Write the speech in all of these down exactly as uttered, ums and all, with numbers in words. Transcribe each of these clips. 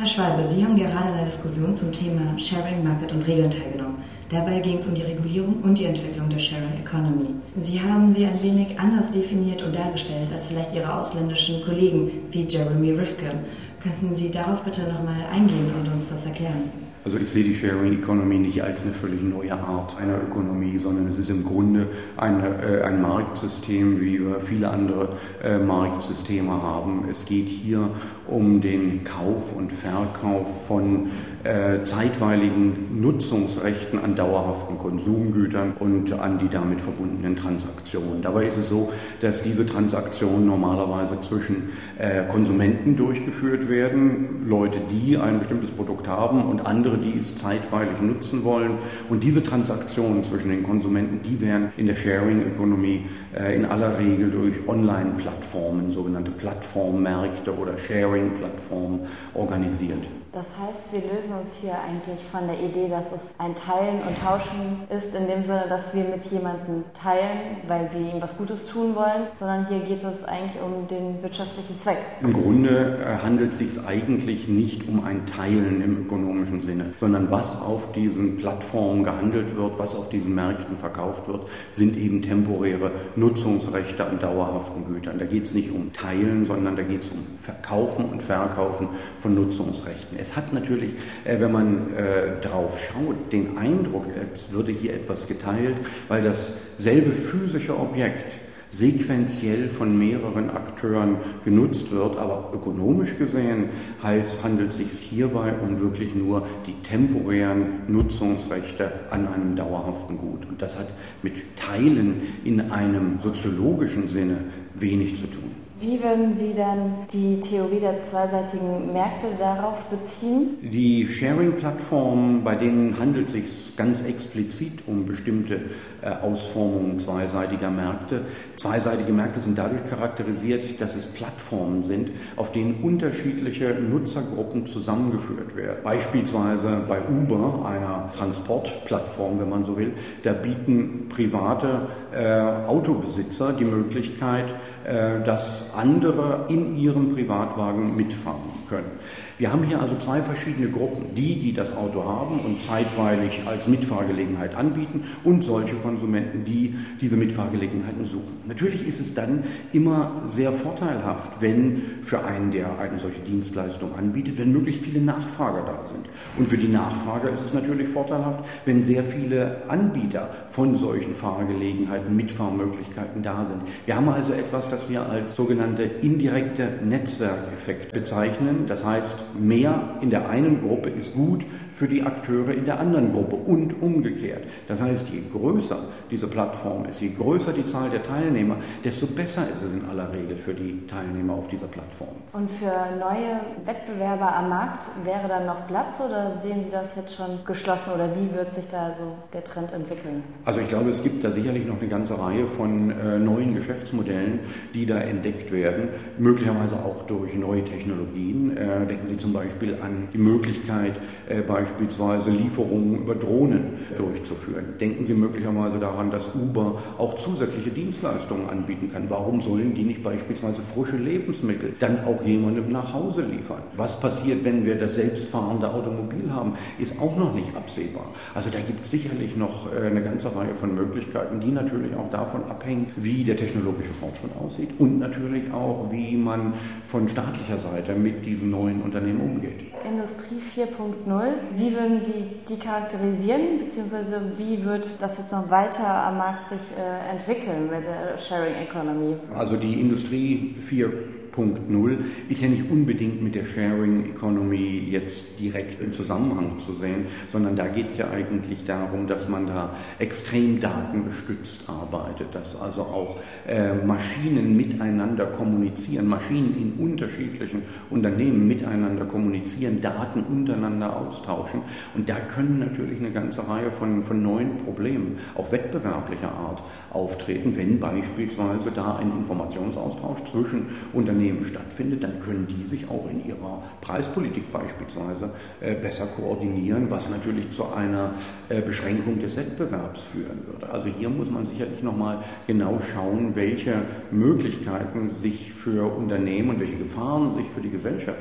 Herr Schwalbe, Sie haben gerade an der Diskussion zum Thema Sharing Market und Regeln teilgenommen. Dabei ging es um die Regulierung und die Entwicklung der Sharing Economy. Sie haben sie ein wenig anders definiert und dargestellt als vielleicht Ihre ausländischen Kollegen wie Jeremy Rifkin. Könnten Sie darauf bitte nochmal eingehen und uns das erklären? Also ich sehe die Sharing Economy nicht als eine völlig neue Art einer Ökonomie, sondern es ist im Grunde eine, äh, ein Marktsystem, wie wir viele andere äh, Marktsysteme haben. Es geht hier um den Kauf und Verkauf von äh, zeitweiligen Nutzungsrechten an dauerhaften Konsumgütern und an die damit verbundenen Transaktionen. Dabei ist es so, dass diese Transaktionen normalerweise zwischen äh, Konsumenten durchgeführt werden, Leute, die ein bestimmtes Produkt haben und andere, die es zeitweilig nutzen wollen. Und diese Transaktionen zwischen den Konsumenten, die werden in der Sharing-Ökonomie äh, in aller Regel durch Online-Plattformen, sogenannte Plattformmärkte oder Sharing-Plattformen organisiert. Das heißt, wir lösen uns hier eigentlich von der Idee, dass es ein Teilen und Tauschen ist, in dem Sinne, dass wir mit jemandem teilen, weil wir ihm was Gutes tun wollen, sondern hier geht es eigentlich um den wirtschaftlichen Zweck. Im Grunde handelt es sich eigentlich nicht um ein Teilen im ökonomischen Sinne, sondern was auf diesen Plattformen gehandelt wird, was auf diesen Märkten verkauft wird, sind eben temporäre Nutzungsrechte an dauerhaften Gütern. Da geht es nicht um Teilen, sondern da geht es um Verkaufen und Verkaufen von Nutzungsrechten. Es hat natürlich, wenn man äh, drauf schaut, den Eindruck, als würde hier etwas geteilt, weil dasselbe physische Objekt sequenziell von mehreren Akteuren genutzt wird, aber ökonomisch gesehen heißt, handelt es sich hierbei um wirklich nur die temporären Nutzungsrechte an einem dauerhaften Gut. Und das hat mit Teilen in einem soziologischen Sinne wenig zu tun. Wie würden Sie dann die Theorie der zweiseitigen Märkte darauf beziehen? Die Sharing-Plattformen, bei denen handelt es sich ganz explizit um bestimmte äh, Ausformungen zweiseitiger Märkte. Zweiseitige Märkte sind dadurch charakterisiert, dass es Plattformen sind, auf denen unterschiedliche Nutzergruppen zusammengeführt werden. Beispielsweise bei Uber, einer Transportplattform, wenn man so will, da bieten private äh, Autobesitzer die Möglichkeit, äh, dass andere in ihrem Privatwagen mitfahren können. Wir haben hier also zwei verschiedene Gruppen. Die, die das Auto haben und zeitweilig als Mitfahrgelegenheit anbieten und solche Konsumenten, die diese Mitfahrgelegenheiten suchen. Natürlich ist es dann immer sehr vorteilhaft, wenn für einen, der eine solche Dienstleistung anbietet, wenn möglichst viele Nachfrager da sind. Und für die Nachfrager ist es natürlich vorteilhaft, wenn sehr viele Anbieter von solchen Fahrgelegenheiten, Mitfahrmöglichkeiten da sind. Wir haben also etwas, das wir als sogenannte indirekte Netzwerkeffekt bezeichnen. Das heißt, mehr in der einen Gruppe ist gut für die Akteure in der anderen Gruppe und umgekehrt. Das heißt, je größer diese Plattform ist, je größer die Zahl der Teilnehmer, desto besser ist es in aller Regel für die Teilnehmer auf dieser Plattform. Und für neue Wettbewerber am Markt wäre dann noch Platz oder sehen Sie das jetzt schon geschlossen oder wie wird sich da so der Trend entwickeln? Also ich glaube, es gibt da sicherlich noch eine ganze Reihe von äh, neuen Geschäftsmodellen, die da entdeckt werden, möglicherweise auch durch neue Technologien. Äh, denken Sie zum Beispiel an die Möglichkeit, äh, beispielsweise Lieferungen über Drohnen durchzuführen. Denken Sie möglicherweise daran, dass Uber auch zusätzliche Dienstleistungen anbieten kann. Warum sollen die nicht beispielsweise frische Lebensmittel dann auch jemandem nach Hause liefern? Was passiert, wenn wir das selbstfahrende Automobil haben, ist auch noch nicht absehbar. Also da gibt es sicherlich noch eine ganze Reihe von Möglichkeiten, die natürlich auch davon abhängen, wie der technologische Fortschritt aussieht und natürlich auch, wie man von staatlicher Seite mit diesen neuen Unternehmen umgeht. Industrie vier Punkt null, wie würden Sie die charakterisieren, beziehungsweise wie wird das jetzt noch weiter am Markt sich äh, entwickeln mit der Sharing Economy? Also die Industrie vier Punkt null ist ja nicht unbedingt mit der Sharing Economy jetzt direkt im Zusammenhang zu sehen, sondern da geht es ja eigentlich darum, dass man da extrem datengestützt arbeitet, dass also auch äh, Maschinen miteinander kommunizieren, Maschinen in unterschiedlichen Unternehmen miteinander kommunizieren, Daten untereinander austauschen und da können natürlich eine ganze Reihe von, von neuen Problemen, auch wettbewerblicher Art, auftreten, wenn beispielsweise da ein Informationsaustausch zwischen Unternehmen stattfindet, dann können die sich auch in ihrer Preispolitik beispielsweise äh, besser koordinieren, was natürlich zu einer äh, Beschränkung des Wettbewerbs führen würde. Also hier muss man sicherlich nochmal genau schauen, welche Möglichkeiten sich für Unternehmen und welche Gefahren sich für die Gesellschaft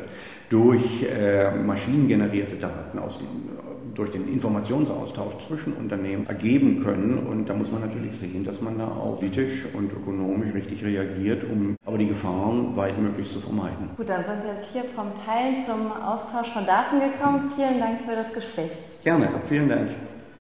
durch äh, maschinengenerierte Daten aus durch den Informationsaustausch zwischen Unternehmen ergeben können. Und da muss man natürlich sehen, dass man da auch politisch und ökonomisch richtig reagiert, um aber die Gefahren weitmöglichst zu vermeiden. Gut, dann sind wir jetzt hier vom Teilen zum Austausch von Daten gekommen. Vielen Dank für das Gespräch. Gerne, vielen Dank.